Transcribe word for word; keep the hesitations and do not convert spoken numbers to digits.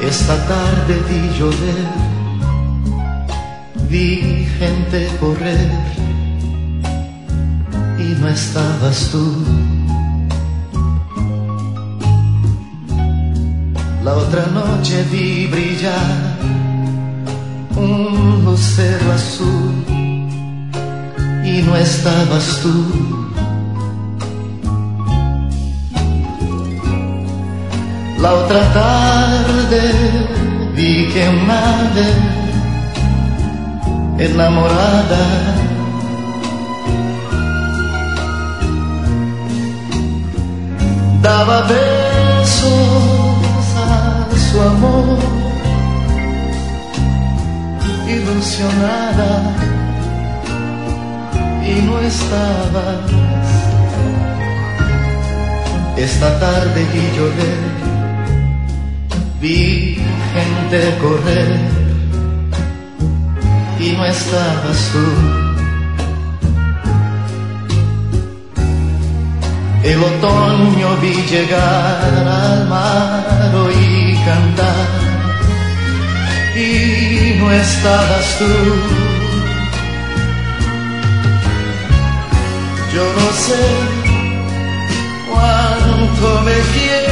Esta tarde vi llover, vi gente correr y no estabas tú. La otra noche vi brillar un lucero azul y no estabas tú. La otra tarde vi que una ave enamorada daba besos a su amor, ilusionada, y no estabas. Esta tarde vi llover, vi gente correr y no estabas tú. El otoño vi llegar al mar, oí cantar y no estabas tú. Yo no sé cuánto me quieres,